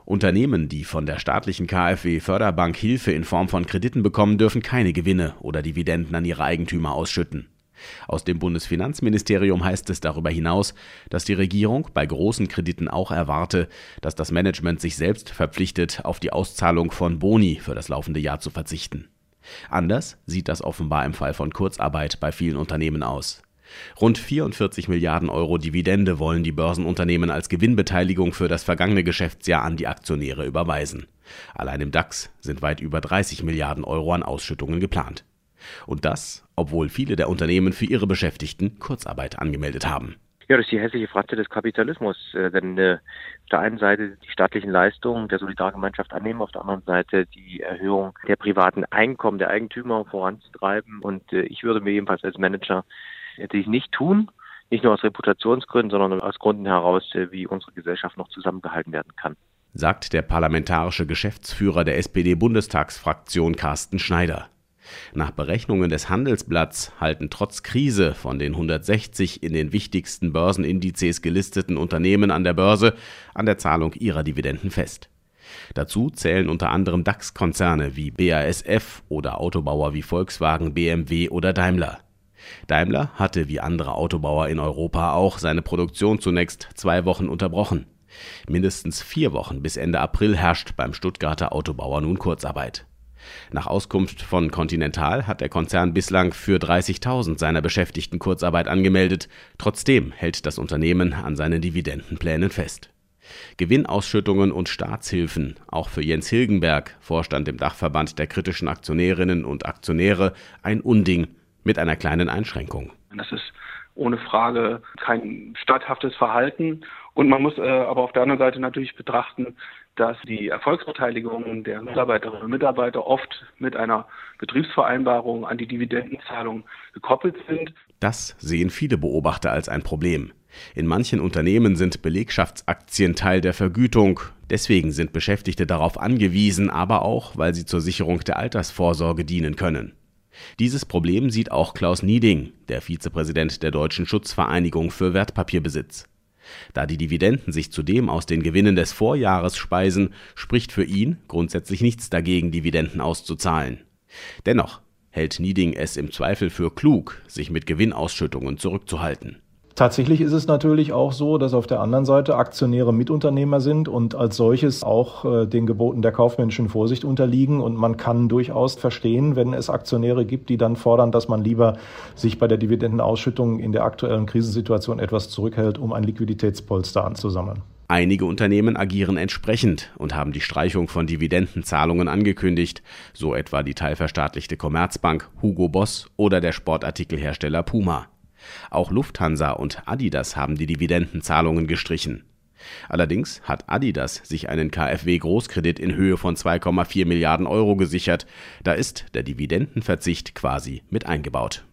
Unternehmen, die von der staatlichen KfW-Förderbank Hilfe in Form von Krediten bekommen, dürfen keine Gewinne oder Dividenden an ihre Eigentümer ausschütten. Aus dem Bundesfinanzministerium heißt es darüber hinaus, dass die Regierung bei großen Krediten auch erwarte, dass das Management sich selbst verpflichtet, auf die Auszahlung von Boni für das laufende Jahr zu verzichten. Anders sieht das offenbar im Fall von Kurzarbeit bei vielen Unternehmen aus. Rund 44 Milliarden Euro Dividende wollen die Börsenunternehmen als Gewinnbeteiligung für das vergangene Geschäftsjahr an die Aktionäre überweisen. Allein im DAX sind weit über 30 Milliarden Euro an Ausschüttungen geplant. Und das, obwohl viele der Unternehmen für ihre Beschäftigten Kurzarbeit angemeldet haben. Ja, das ist die hässliche Fratze des Kapitalismus. Wenn auf der einen Seite die staatlichen Leistungen der Solidargemeinschaft annehmen, auf der anderen Seite die Erhöhung der privaten Einkommen der Eigentümer voranzutreiben. Und ich würde mir jedenfalls als Manager dies nicht tun, nicht nur aus Reputationsgründen, sondern aus Gründen heraus, wie unsere Gesellschaft noch zusammengehalten werden kann. Sagt der parlamentarische Geschäftsführer der SPD-Bundestagsfraktion Carsten Schneider. Nach Berechnungen des Handelsblatts halten trotz Krise von den 160 in den wichtigsten Börsenindizes gelisteten Unternehmen an der Börse an der Zahlung ihrer Dividenden fest. Dazu zählen unter anderem DAX-Konzerne wie BASF oder Autobauer wie Volkswagen, BMW oder Daimler. Daimler hatte wie andere Autobauer in Europa auch seine Produktion zunächst 2 Wochen unterbrochen. Mindestens 4 Wochen bis Ende April herrscht beim Stuttgarter Autobauer nun Kurzarbeit. Nach Auskunft von Continental hat der Konzern bislang für 30.000 seiner Beschäftigten Kurzarbeit angemeldet. Trotzdem hält das Unternehmen an seinen Dividendenplänen fest. Gewinnausschüttungen und Staatshilfen, auch für Jens Hilgenberg, Vorstand im Dachverband der kritischen Aktionärinnen und Aktionäre, ein Unding mit einer kleinen Einschränkung. Das ist ohne Frage kein statthaftes Verhalten. Und man muss aber auf der anderen Seite natürlich betrachten, dass die Erfolgsbeteiligung der Mitarbeiterinnen und Mitarbeiter oft mit einer Betriebsvereinbarung an die Dividendenzahlung gekoppelt sind. Das sehen viele Beobachter als ein Problem. In manchen Unternehmen sind Belegschaftsaktien Teil der Vergütung. Deswegen sind Beschäftigte darauf angewiesen, aber auch, weil sie zur Sicherung der Altersvorsorge dienen können. Dieses Problem sieht auch Klaus Nieding, der Vizepräsident der Deutschen Schutzvereinigung für Wertpapierbesitz. Da die Dividenden sich zudem aus den Gewinnen des Vorjahres speisen, spricht für ihn grundsätzlich nichts dagegen, Dividenden auszuzahlen. Dennoch hält Nieding es im Zweifel für klug, sich mit Gewinnausschüttungen zurückzuhalten. Tatsächlich ist es natürlich auch so, dass auf der anderen Seite Aktionäre Mitunternehmer sind und als solches auch den Geboten der kaufmännischen Vorsicht unterliegen. Und man kann durchaus verstehen, wenn es Aktionäre gibt, die dann fordern, dass man lieber sich bei der Dividendenausschüttung in der aktuellen Krisensituation etwas zurückhält, um ein Liquiditätspolster anzusammeln. Einige Unternehmen agieren entsprechend und haben die Streichung von Dividendenzahlungen angekündigt, so etwa die teilverstaatlichte Commerzbank, Hugo Boss oder der Sportartikelhersteller Puma. Auch Lufthansa und Adidas haben die Dividendenzahlungen gestrichen. Allerdings hat Adidas sich einen KfW-Großkredit in Höhe von 2,4 Milliarden Euro gesichert. Da ist der Dividendenverzicht quasi mit eingebaut.